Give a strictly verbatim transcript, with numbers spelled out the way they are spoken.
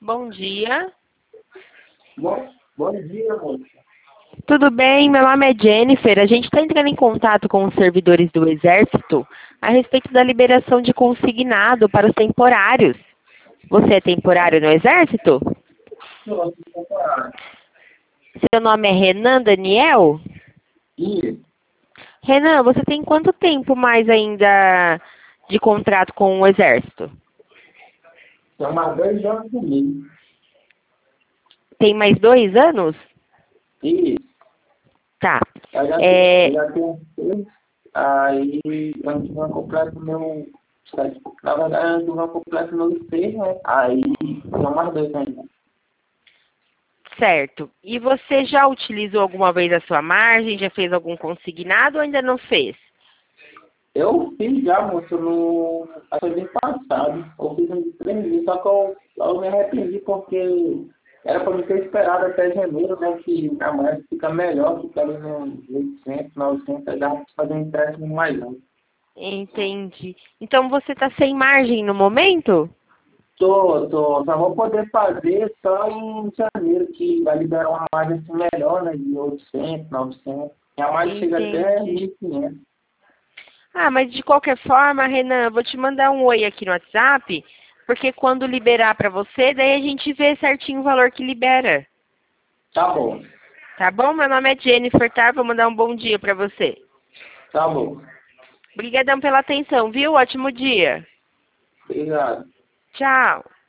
bom dia. Bom, bom dia, moça. Tudo bem? Meu nome é Jennifer. A gente está entrando em contato com os servidores do Exército a respeito da liberação de consignado para os temporários. Você é temporário no Exército? Sou temporário. Seu nome é Renan Daniel? E Renan, você tem quanto tempo mais ainda de contrato com o Exército? são mais dois anos comigo. Tem mais dois anos? E Tá. eu já, É, eu já tenho seis, aí antes de uma completa o meu. Na verdade, antes de uma completa o meu seis, né? Aí são mais dois ainda. certo. E você já utilizou alguma vez a sua margem? Já fez algum consignado ou ainda não fez? Eu fiz já, moço, no. Acho que mês passado. Eu fiz uns três dias, só que eu, eu me arrependi porque era para me ter esperado até janeiro, né? Que a margem fica melhor, fica ali no oitocentos, novecentos, aí dá para fazer um empréstimo mais alto. Entendi. Então você está sem margem no momento? Tô, tô, só vou poder fazer só em janeiro, que vai liberar uma margem assim melhor, né? De oitocentos, novecentos. E a margem chega até Entendi. mil e quinhentos. Ah, mas de qualquer forma, Renan, eu vou te mandar um oi aqui no WhatsApp, porque quando liberar para você, daí a gente vê certinho o valor que libera. Tá bom, Tá bom? Meu nome é Jennifer, tá? Vou mandar um bom dia para você. tá bom. Obrigadão pela atenção, viu? Ótimo dia. Obrigado. Tchau.